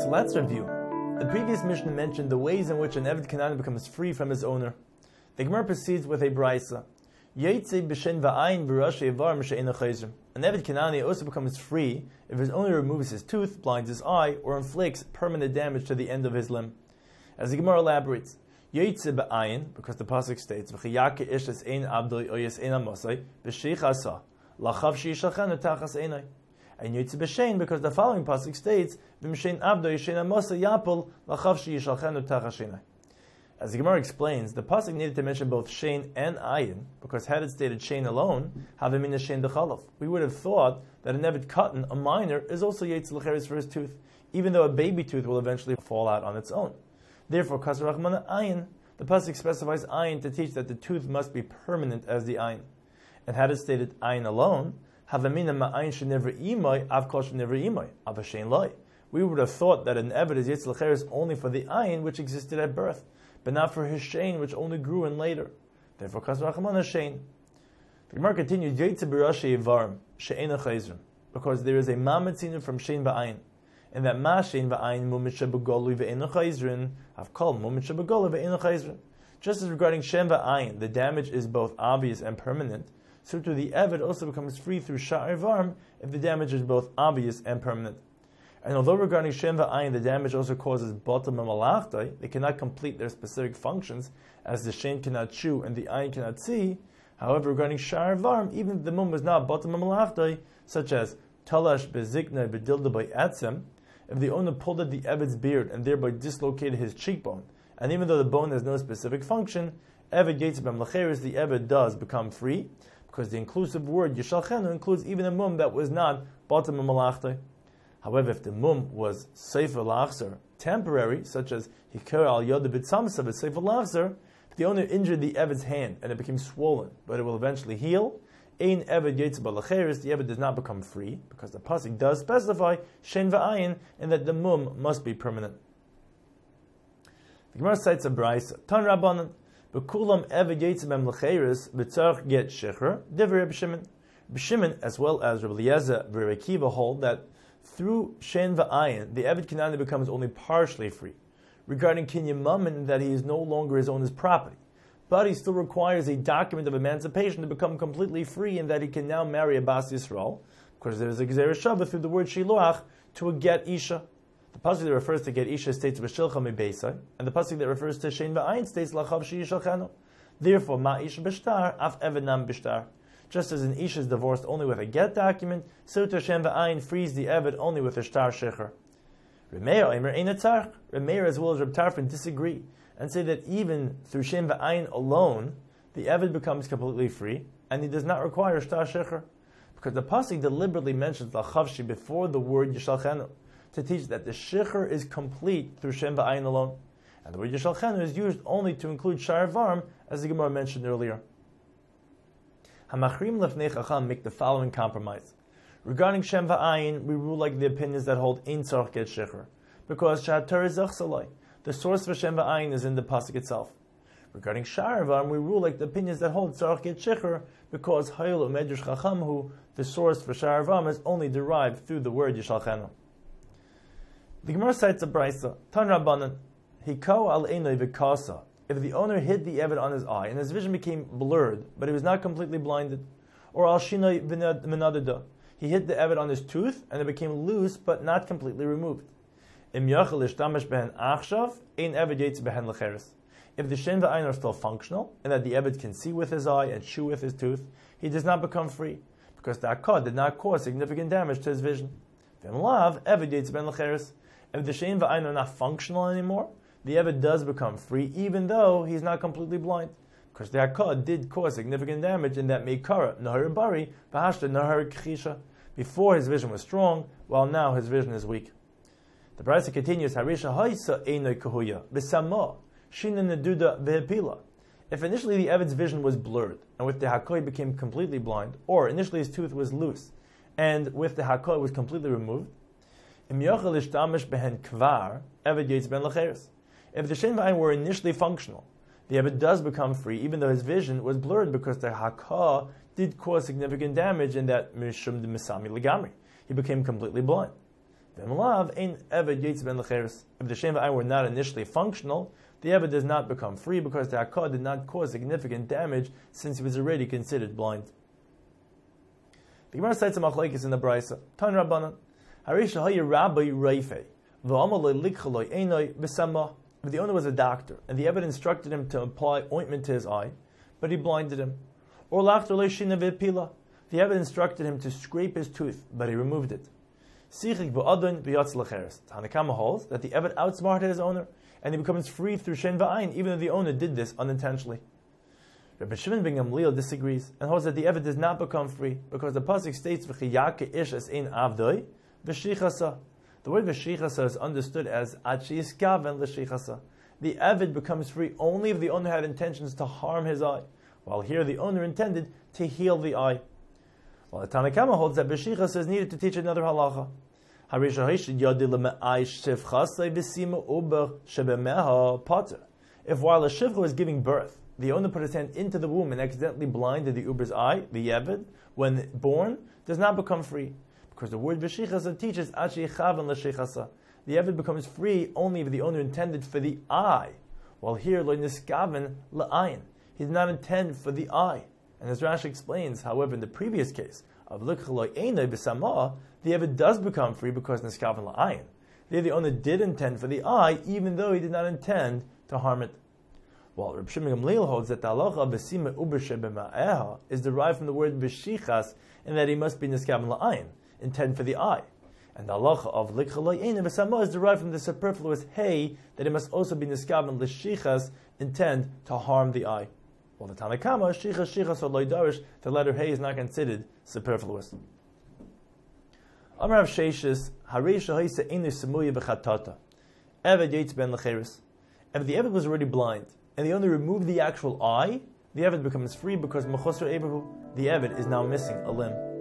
So let's review. The previous Mishnah mentioned the ways in which an Eved Kanani becomes free from his owner. The Gemara proceeds with a brisa. Yetze b'shen va'ayin v'rashi evar m'she'ena chayzrim. An Eved Kanani also becomes free if his owner removes his tooth, blinds his eye, or inflicts permanent damage to the end of his limb. As the Gemara elaborates, Yetze ba'ayin, because the pasuk states, V'chiyake ish es ein abdoi oyes ein amosai, b'sheich asa, lachav she'yishachenu tachas einai. And Yetze b'shein, because the following pasuk states, V'mshein abdoi she'en amosai yapol, lachav she'yishachenu tachas einai. As the Gemara explains, the pasuk needed to mention both shein and ayin, because had it stated shein alone, havimina shein dechalaf, we would have thought that an Eved Katan, a minor, is also Yetze l'cheres for his tooth, even though a baby tooth will eventually fall out on its own. Therefore, kasar rachmana ayin, the pasuk specifies ayin to teach that the tooth must be permanent as the ayin. And had it stated ayin alone, havamina ma'ayin shenever imay, avkol shenever imay, avashein loy. We would have thought that an Eved is Yetze l'cheres only for the ayin which existed at birth, but not for his shein which only grew in later. Therefore, kasar rachmana shein. The Gemara continues, Yetze b'rashi evarim she'ena chayzrim, because there is a mamatzinu from shein ba'ayin. And that mashin va'ayin mumisha begoli ve'enu chayzrin have called mumisha begoli ve'enu chayzrin. Just as regarding shem va'ayin, the damage is both obvious and permanent, so too the Eved also becomes free through sha'ar varm if the damage is both obvious and permanent. And although regarding shem va'ayin the damage also causes batam malachtai, they cannot complete their specific functions, as the shein cannot chew and the ayin cannot see. However, regarding sha'ar varm, even if the mum was not batam malachtai, such as talash bezikna bedilda by atzem, if the owner pulled at the Eved's beard and thereby dislocated his cheekbone, and even though the bone has no specific function, Eved Yetze b'hem l'cheres, the Eved does become free, because the inclusive word Yishalchenu includes even a mum that was not batam malachtei. However, if the mum was sefer lachzer, temporary, such as hikar al yoda b'tzamsa v'sefer lachzer, if the owner injured the Eved's hand and it became swollen, but it will eventually heal, Ein Eved Yetze b'lecheres, the Eved does not become free, because the pasuk does specify shein va'ayin, and that the mum must be permanent. The Gemara cites a brisa, Tan Rabbanan, b'kulam Eved Yetze b'hem lecheres b'tzarch get shecher, divrei Reb Shimon. Reb Shimon, as well as Reb Eliezer and Reb Akiva, hold that through shein va'ayin, the Eved Kanani becomes only partially free. Regarding kinyan mammon, that he is no longer his owner's property, but he still requires a document of emancipation to become completely free, and that he can now marry a Bas Yisrael, because there is a Gzeira Shava through the word Shiluach to a get Isha. The pasuk that refers to get Isha states V'shilcha mibeisai, and the pasuk that refers to Shein va'ayin states Lachav she'yishalchenu. Therefore, Ma Isha b'shtar, Af Eved nam b'shtar. Just as an Isha is divorced only with a get document, so to Shein va'ayin frees the Eved only with a shtar shecher. Remeir Eimer ein atzarch. Remeir as well as Reb Tarfon disagree, and say that even through Shem va'ayin alone, the Eved becomes completely free, and he does not require shtar shecher, because the pasuk deliberately mentions lachavshi before the word yishalchenu, to teach that the shecher is complete through Shem va'ayin alone, and the word yishalchenu is used only to include sha'ar varm, as the Gemara mentioned earlier. Hamachrim lefnei chacham make the following compromise. Regarding Shem va'ayin, we rule like the opinions that hold ein tzarch get shecher, because sha'atar is zachsalai. The source for Shem va'ayin is in the pasuk itself. Regarding sha'ar varm, we rule like the opinions that hold tzarach get shecher, because hayil u'medrash chachamhu, the source for sha'ar varm is only derived through the word yishalchenu. The Gemara cites a brisa, Tan Rabbanan, hikau al einay v'kasa. If the owner hit the Eved on his eye and his vision became blurred, but he was not completely blinded, or al shinay v'nadada, he hit the Eved on his tooth and it became loose but not completely removed. If the Shen va'ayin are still functional, and that the Eved can see with his eye and chew with his tooth, he does not become free, because the akkad did not cause significant damage to his vision. If the Shen va'ayin are not functional anymore, the Eved does become free, even though he is not completely blind, because the akkad did cause significant damage in that meikara, nahar bari, v'hashta nahar k'chisha, before his vision was strong, while now his vision is weak. The brisa continues, Harisha haisa einoi kahuya, b'samah, shina neduda v'hepila. If initially the Eved's vision was blurred, and with the hakoi became completely blind, or initially his tooth was loose, and with the hakoi was completely removed, im yochel ishtamish behen kvar, Eved Yetze ben lecheres. If the Shen va'ayin were initially functional, the Eved does become free, even though his vision was blurred, because the hakah did cause significant damage in that mishum de misami legamri. He became completely blind. If the Shem V'ayin were not initially functional, the Eved does not become free because the Hakah did not cause significant damage since he was already considered blind. The Gemara cites a machlokes in the Brisa. Tan Rabbanan, Harisha Hayi Rabbi Reifei, V'amalei Likchaloi Einoi B'Samah. If the owner was a doctor and the Eved instructed him to apply ointment to his eye, but he blinded him, or Lachtar Leishina V'Pila, the Eved instructed him to scrape his tooth, but he removed it. Sichik B'Adon B'Yatz L'Cheres. Tanakama holds that the Eved outsmarted his owner, and he becomes free through Shen V'ayin, even though the owner did this unintentionally. Rabbi Shimon ben Gamliel disagrees and holds that the Eved does not become free because the pasuk states V'chiyake ish es ein avdoi v'shichasa. The word v'shichasa is understood as achiiskaven l'shichasa. The Eved becomes free only if the owner had intentions to harm his eye, while here the owner intended to heal the eye. While the Tanakama holds that v'shichasa is needed to teach another halacha. If while the shivcha was giving birth, the owner put his hand into the womb and accidentally blinded the uber's eye, the Eved, when born, does not become free. Because the word v'shichasa teaches achichavan l'shichasa. The Eved becomes free only if the owner intended for the eye, while here lo niskaven la'ayin. He did not intend for the eye. And as Rashi explains, however, in the previous case of Likchaloi Einoi B'Samah, the Eved does become free because niskaven la'ayin. There the owner did intend for the eye, even though he did not intend to harm it. While Reb Shimon Gamliel holds that the halacha of Besima Uber Shebema'eha is derived from the word Beshichas, in that he must be niskaven la'ayin, intend for the eye. And the halacha of Likchaloi Einoi B'Samah is derived from the superfluous hey, that it must also be niskaven l'shichas, intend to harm the eye. While the Tanakama, shichas or loidarish, the letter hey is not considered superfluous. Amar Rav Sheshis, Hareisha Haisa Einoi Semuya B'Chatata, Eved Yates Ben L'Cheres. If the Eved was already blind, and the owner removed the actual eye, the Eved becomes free because Mechosar Eberhu, the Eved is now missing a limb.